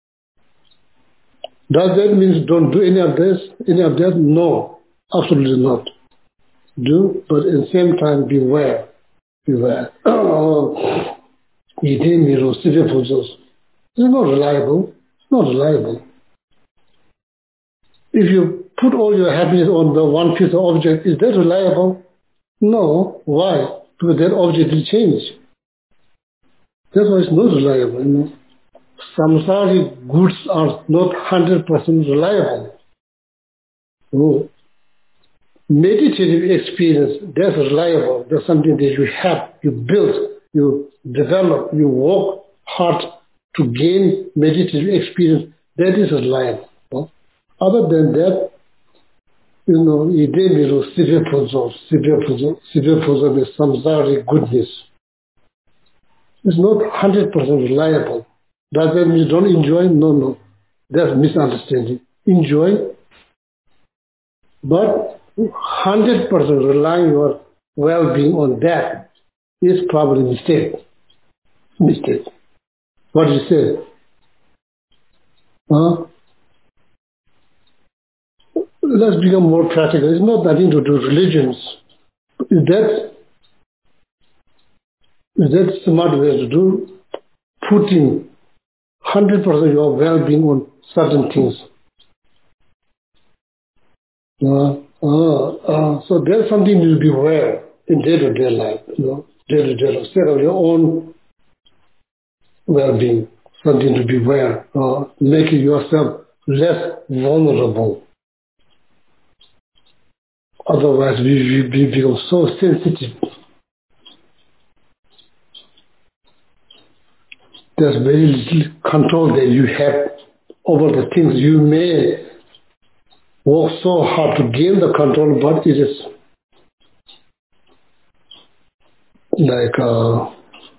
Does that mean don't do any of this, any of that? No, absolutely not. Do, but at the same time beware. Beware. Oh. It's not reliable. It's not reliable. If you put all your happiness on the one piece of object, is that reliable? No. Why? Because that object will change. That's why it's not reliable. You know? Samsaric goods are not one hundred percent reliable. No. Meditative experience, that's reliable. That's something that you have, you build, you develop, you work hard to gain meditative experience. That is reliable. No? Other than that, you know, idemiru severe puzzle, severe puzzle, severe puzzle is samsaric goodness. It's not one hundred percent reliable. Does that mean you don't enjoy? No, no. That's misunderstanding. Enjoy, but one hundred percent relying your well-being on that is probably a mistake. Mistake. What do you say? Huh? Let's become more practical. It's not nothing to do with religions. Is that, is that smart way to do? putting one hundred percent of your well-being on certain things. Uh, uh, uh, so there's something to be aware in day-to-day life, you know, day-to-day life, instead of your own well-being, something to be aware, uh, making yourself less vulnerable. Otherwise, we, we, we become so sensitive. There's very little control that you have over the things. You may work so hard to gain the control, but it is like uh,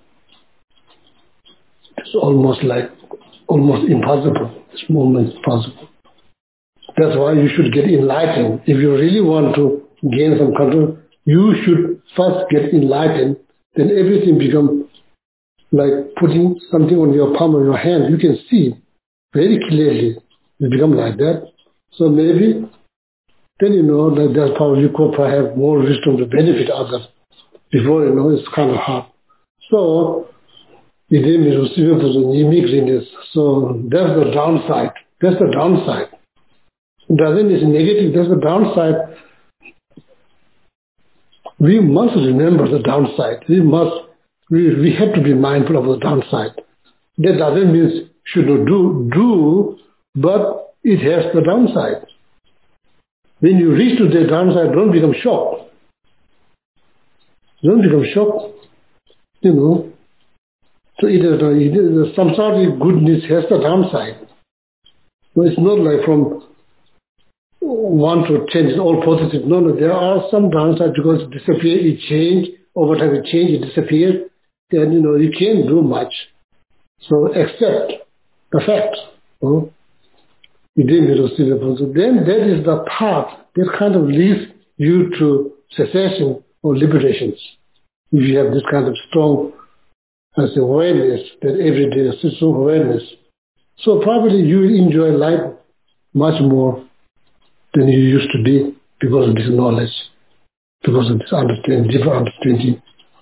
it's almost like almost impossible. It's almost impossible. That's why you should get enlightened. If you really want to gain some control, you should first get enlightened. Then everything becomes like putting something on your palm of your hand. You can see very clearly. It becomes like that. So maybe then you know that there's probably you could have more wisdom to benefit others. Before you know, it's kind of hard. So it is uniqueness. So that's the downside. That's the downside. Doesn't it's negative, that's the downside. We must remember the downside. We must we, we have to be mindful of the downside. That doesn't mean should not do do, but it has the downside. When you reach to the downside, don't become shocked. Don't become shocked. You know. So it is, it is some sort of goodness has the downside. So it's not like from one to ten is all positive. No, no, there are some downsides because it disappears, it changes, over time it changes, it disappears. Then, you know, you can't do much. So accept the fact. Oh, you didn't receive the so then that is the path that kind of leads you to cessation or liberations. If you have this kind of strong as awareness, that every day is strong awareness. So probably you will enjoy life much more than you used to be because of this knowledge, because of this understanding, deeper understanding.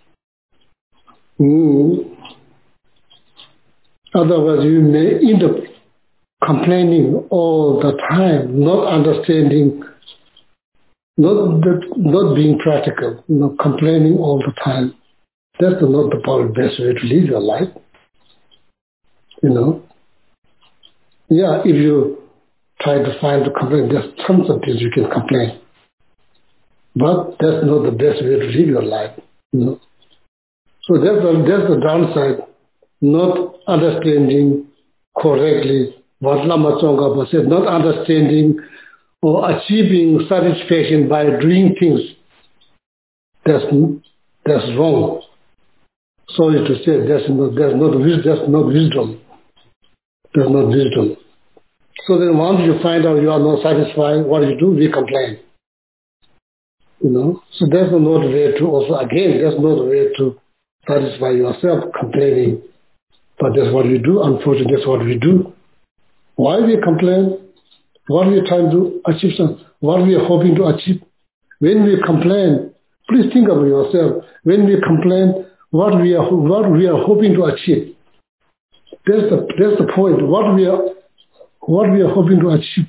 Mm. Otherwise, you may end up complaining all the time, not understanding, not that, not being practical, you know, complaining all the time. That's not the probably best way to live your life. You know. Yeah, if you try to find the complaint, there's tons of things you can complain. But that's not the best way to live your life. You know. So that's the, that's the downside, not understanding correctly what Lama Tsongkhapa said, not understanding or achieving satisfaction by doing things. That's, that's wrong. Sorry to say, that's not, that's not, that's not wisdom. That's not wisdom. So then once you find out you are not satisfied, what do you do? We complain. You know? So that's not the way to also, again, that's not the way to satisfy yourself, complaining. But that's what we do. Unfortunately, that's what we do. Why we complain? What we are trying to achieve? Some, what we are hoping to achieve? When we complain, please think about yourself. When we complain, what we are what we are hoping to achieve? That's the that's the point. What we are what we are hoping to achieve.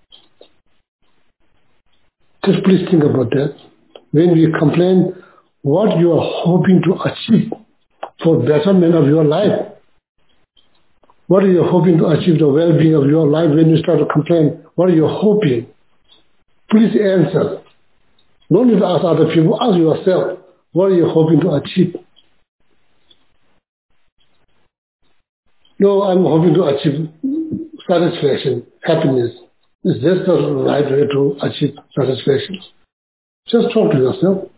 Just please think about that. When we complain, what you are hoping to achieve for betterment of your life. What are you hoping to achieve the well-being of your life when you start to complain? What are you hoping? Please answer. Don't need to ask other people. Ask yourself. What are you hoping to achieve? No, I'm hoping to achieve satisfaction, happiness. Is this the right way to achieve satisfaction? Just talk to yourself.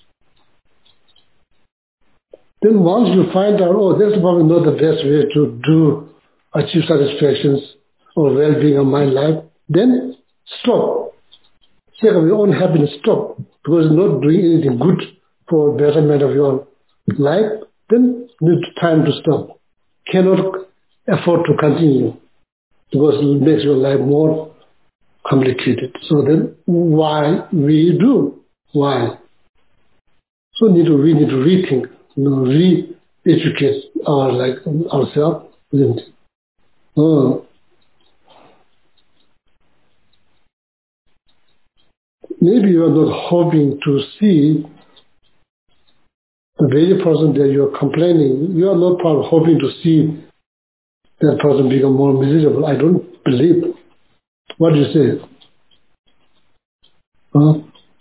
Then once you find out, oh, that's probably not the best way to do achieve satisfactions or well-being of my life, then stop. Check of your own happiness, stop. Because it's not doing anything good for betterment of your life, then need time to stop. Cannot afford to continue because it makes your life more complicated. So then why we do? Why? So need to, we need to rethink, you know, re, educate our like ourselves, isn't it? Oh. Maybe you are not hoping to see the very person that you are complaining. You are not probably hoping to see that person become more miserable. I don't believe. What do you say? Huh?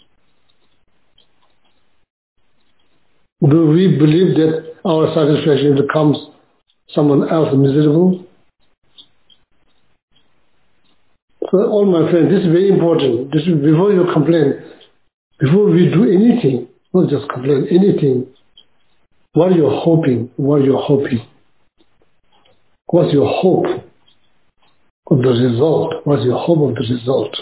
Do we believe that our satisfaction becomes someone else miserable? So, all my friends, this is very important. This is before you complain, before we do anything, not just complain, anything. What are you hoping? What are you hoping? What's your hope of the result? What's your hope of the result?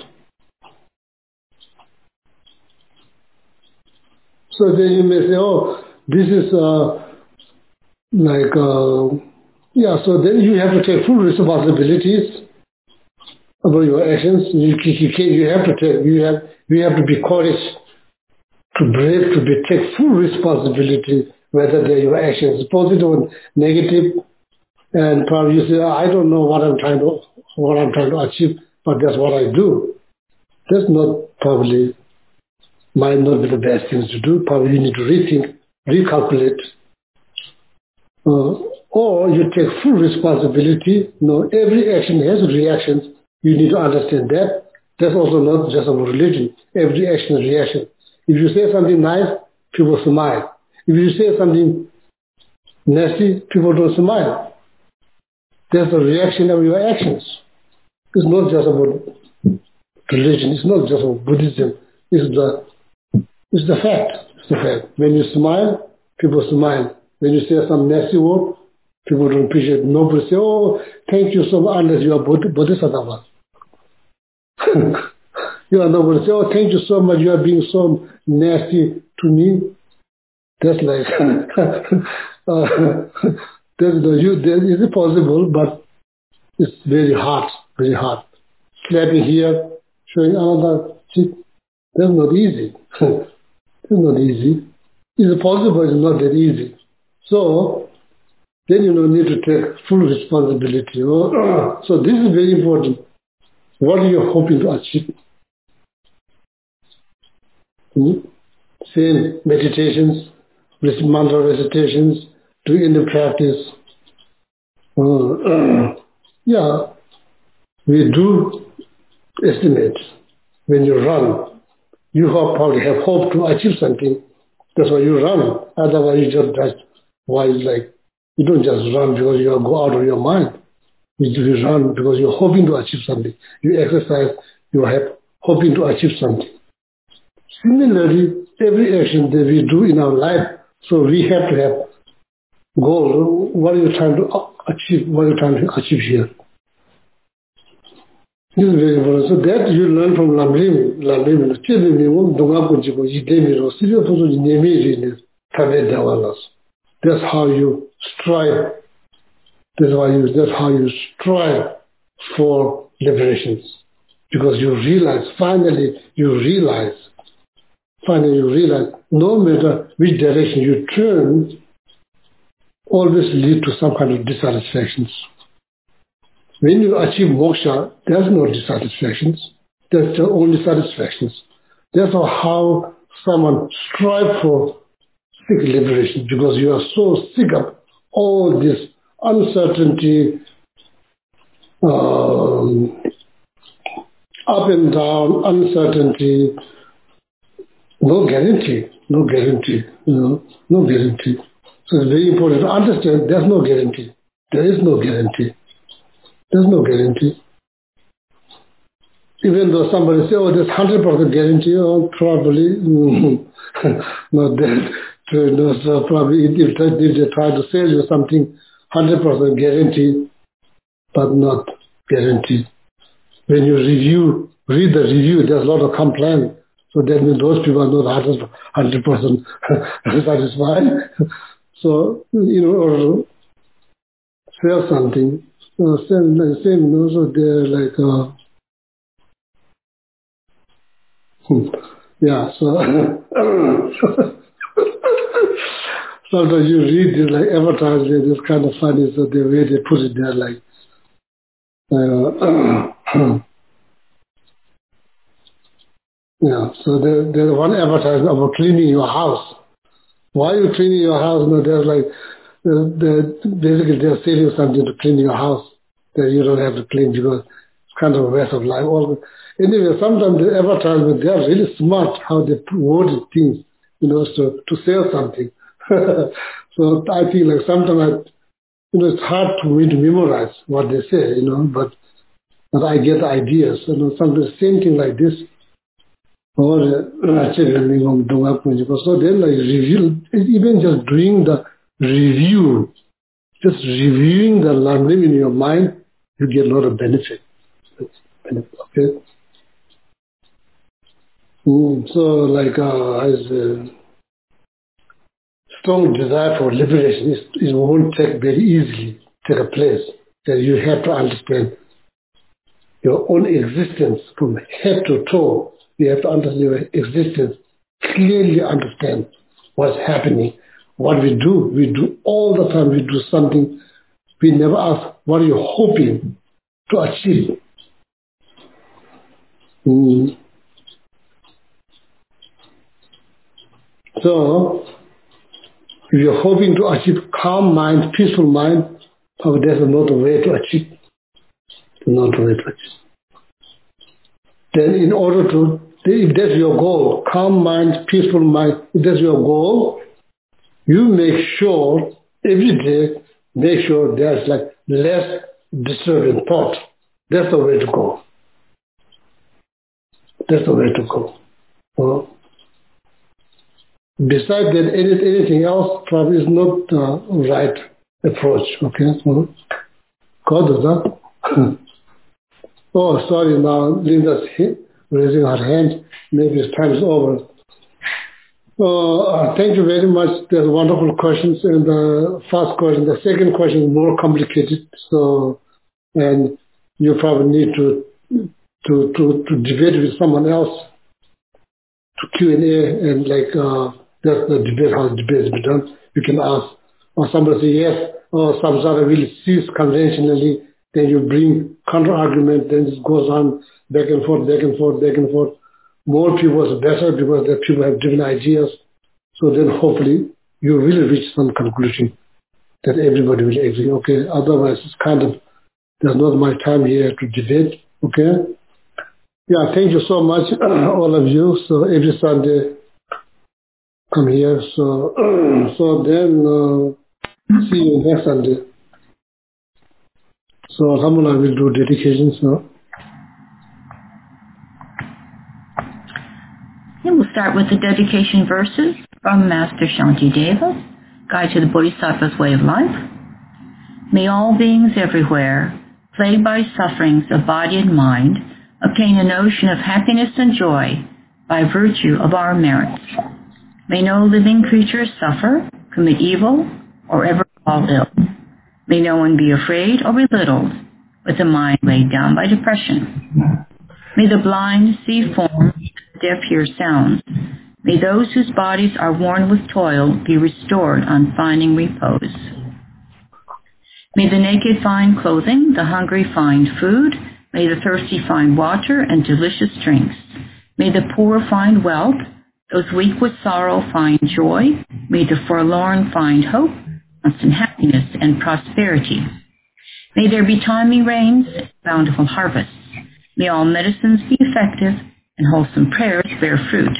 So then you may say, oh, this is uh, like, uh, yeah, so then you have to take full responsibilities about your actions. You, you, you have to take, you have, you have to be courage, to brave, to be take full responsibility, whether they're your actions, positive or negative. And probably you say, oh, I don't know what I'm trying to, what I'm trying to achieve, but that's what I do. That's not probably, might not be the best things to do. Probably you need to rethink, recalculate. Uh, or you take full responsibility. No, every action has reactions. You need to understand that. That's also not just about religion. Every action is reaction. If you say something nice, people smile. If you say something nasty, people don't smile. That's the reaction of your actions. It's not just about religion. It's not just about Buddhism. It's the, it's the fact. It's the fact. When you smile, people smile. When you say some nasty word, people don't appreciate it. Nobody say, oh, thank you so much, unless you are Bodhisattva. You are not going to say, oh, thank you so much, you are being so nasty to me. That's like, uh, that's the, you, that is it possible, but it's very hard, very hard. Slapping here, showing another cheek, that's not easy. It's not easy. It's possible, it's not that easy. So, then you don't need to take full responsibility. So this is very important. What are you hoping to achieve? Hmm? Same meditations, mantra recitations, do any practice. Uh, uh, yeah, we do estimate. When you run, you have probably have hope to achieve something. That's why you run. Otherwise, you just that's why it's like you don't just run because you go out of your mind. You run because you're hoping to achieve something. You exercise, you are hoping to achieve something. Similarly, every action that we do in our life, so we have to have goal. What are you trying to achieve? What are you trying to achieve here? This is very important. So that you learn from Lamrim. Lamrim, that's how you strive. That's why you, that's how you strive for liberations. Because you realize, finally you realize, finally you realize, no matter which direction you turn, always lead to some kind of dissatisfactions. When you achieve moksha, there's no dissatisfactions. There's the only satisfactions. Therefore, how someone strive for seek liberation, because you are so sick of all this uncertainty, um, up and down, uncertainty, no guarantee, no guarantee, you know, no guarantee. So it's very important to understand there's no guarantee. There is no guarantee. There's no guarantee. Even though somebody say, oh, there's one hundred percent guarantee, oh, probably, mm, not that. No, so probably if, if they try to sell you something, one hundred percent guarantee, but not guaranteed. When you review, read the review, there's a lot of complaints. So that means those people are not one hundred percent satisfied. So, you know, or sell something, uh, same, same, you know, so they're like, uh, hmm, yeah, so, sometimes you read this like advertisement, it's kind of funny, so the way they put it there, like, uh, yeah, so there, there's one advertisement about cleaning your house. Why are you cleaning your house? No, there's like, uh, they're, basically they're selling something to clean your house that you don't have to clean because it's kind of a waste of life. Anyway, sometimes the advertisement, they are really smart how they worded things, you know, so to sell something. So I think like sometimes, I, you know, it's hard for me to memorize what they say, you know, but, but I get ideas. You know, sometimes same thing like this. Or uh, so then like review, even just doing the review, just reviewing the learning in your mind, you get a lot of benefit. Okay. Mm, so like uh, as a strong desire for liberation, is it won't take very easily take a place. That you have to understand your own existence from head to toe. You have to understand your existence, clearly understand what's happening. What we do, we do all the time, we do something. We never ask, what are you hoping to achieve? Mm. So, if you're hoping to achieve calm mind, peaceful mind, probably there's another way to achieve. Another way to achieve. Then in order to, if that's your goal, calm mind, peaceful mind, if that's your goal, you make sure every day, make sure there's like less disturbing thought. That's the way to go. That's the way to go. Uh, besides that, any, anything else probably is not the uh, right approach. Okay? Uh, God does that. Oh, sorry, now Linda's raising her hand. Maybe his time is over. Uh, thank you very much. There's wonderful questions. And the first question, the second question is more complicated. So, and you probably need to to to, to debate with someone else to Q and A, and like uh, that's the debate, how the debate is done. You can ask, or somebody say yes, or some sort of will cease conventionally. Then you bring counter argument. Then it goes on back and forth, back and forth, back and forth. More people is better because the people have different ideas. So then hopefully you will reach some conclusion that everybody will agree. Okay, otherwise it's kind of, there's not much time here to debate. Okay. Yeah, thank you so much, all of you. So every Sunday come here. So so then uh, see you next Sunday. So Alhamdulillah will do dedications now. And we'll start with the dedication verses from Master Shantideva, Guide to the Bodhisattva's Way of Life. May all beings everywhere, plagued by sufferings of body and mind, obtain a notion of happiness and joy by virtue of our merits. May no living creature suffer, commit evil, or ever fall ill. May no one be afraid or belittled with a mind weighed down by depression. May the blind see forms, the deaf hear sounds. May those whose bodies are worn with toil be restored on finding repose. May the naked find clothing, the hungry find food. May the thirsty find water and delicious drinks. May the poor find wealth, those weak with sorrow find joy. May the forlorn find hope, constant happiness and prosperity. May there be timely rains, bountiful harvests. May all medicines be effective and wholesome prayers bear fruit.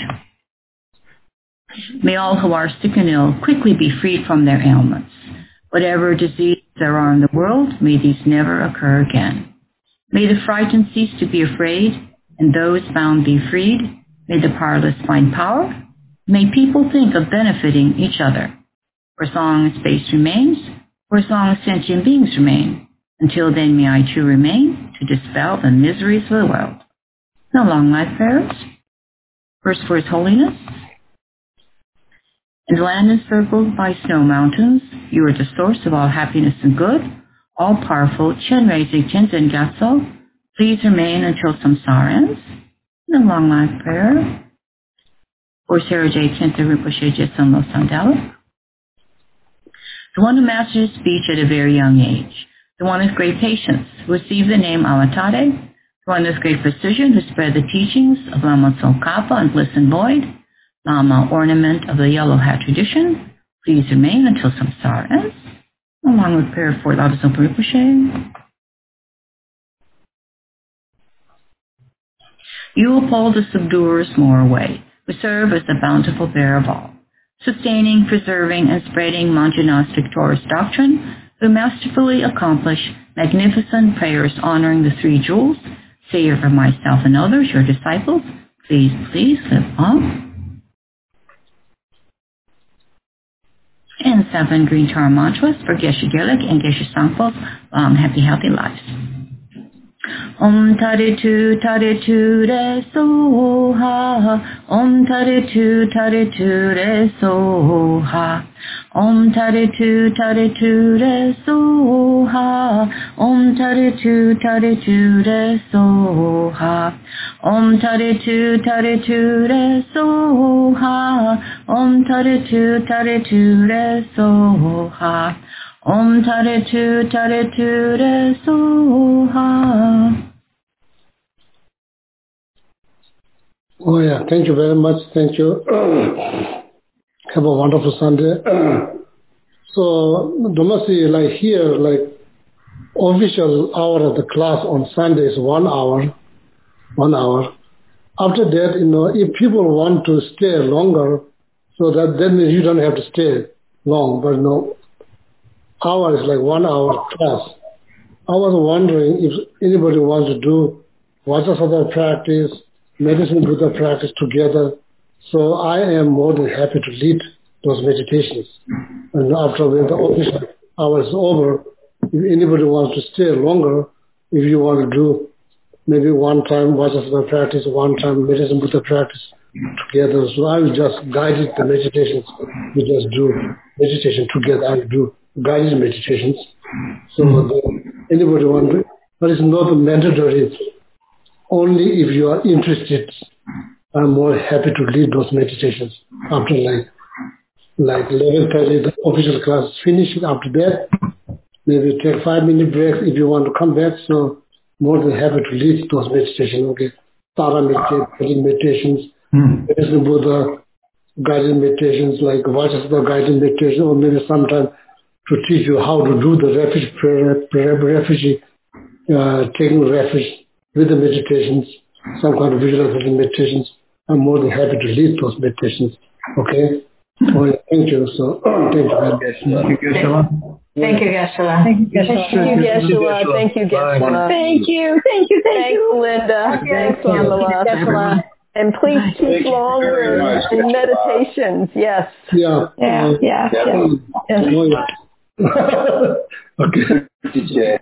May all who are sick and ill quickly be freed from their ailments. Whatever diseases there are in the world, may these never occur again. May the frightened cease to be afraid, and those bound be freed. May the powerless find power. May people think of benefiting each other. For as long as space remains, for as long as sentient beings remain, until then may I too remain to dispel the miseries of the world. No long life prayers. First for His Holiness. In the land encircled by snow mountains, you are the source of all happiness and good. All-powerful Chenrei Dzogchen Gyatso, please remain until samsara ends. No long life prayer. For Sarah J. Kenta Rinpoche Jetsun Losang Dalek. the one who mastered speech at a very young age, the one with great patience, who received the name Avatare, the one with great precision, who spread the teachings of Lama Tsongkhapa and Bliss and Void, Lama ornament of the yellow hat tradition, please remain until samsara ends, along with prayer for Lama Zopa Rinpoche. You uphold the subduers more way, who serve as the bountiful bearer of all, sustaining, preserving, and spreading Manjunastic Taurus doctrine, who masterfully accomplish magnificent prayers honoring the three jewels, Savior for myself and others, your disciples, please, please live on. And seven green Tara mantras for Geshe Gelik and Geshe Sangpo's long, happy, healthy lives. Om Taritu Taritu Re Soha. Om Taritu Taritu Re Soha. Om Taritu Taritu Re Soha. Om Taritu Taritu Re Soha. Om Taritu Taritu Re Soha. Om Taritu Taritu Re Soha. Om Taritu Taritu Re Soha. Oh yeah, thank you very much. Thank you. Have a wonderful Sunday. So, Dhamasi, like here, like official hour of the class on Sunday is one hour, one hour. After that, you know, if people want to stay longer, so that then you don't have to stay long, but no, hour is like one hour class. I was wondering if anybody wants to do Vajrasattva practice, medicine Buddha practice together. So I am more than happy to lead those meditations. And after when the official hour is over, if anybody wants to stay longer, if you want to do maybe one time Vajrasattva practice, one time medicine Buddha practice together. So I will just guide it, the meditations. We just do meditation together. I will do guided meditations. So the, anybody want to, but it's not mandatory. Only if you are interested, I'm more happy to lead those meditations after like like eleven thirty, the official class is finished. After that, maybe take five minute breaks if you want to come back. So more than happy to lead those meditations. Okay, Tara meditation, meditations, medicine Buddha, guided meditations like Vajrasattva guided meditation, or maybe sometime to teach you how to do the refuge prayer, prayer refugee, uh, taking refuge with the meditations, some kind of visualization meditations. I'm more than happy to lead those meditations. Okay? Oh, thank you. So, thank you very much. Thank you, Geshe-la. Thank you, Geshe-la. Thank you, Geshe-la. Thank you, Geshe-la. Thank you, thank you, thank you. Linda. Thanks, Geshe-la. And please keep longer in meditations. Yes. Yeah. Yeah. Uh, yeah. yeah. yeah. Oh, yeah. Okay.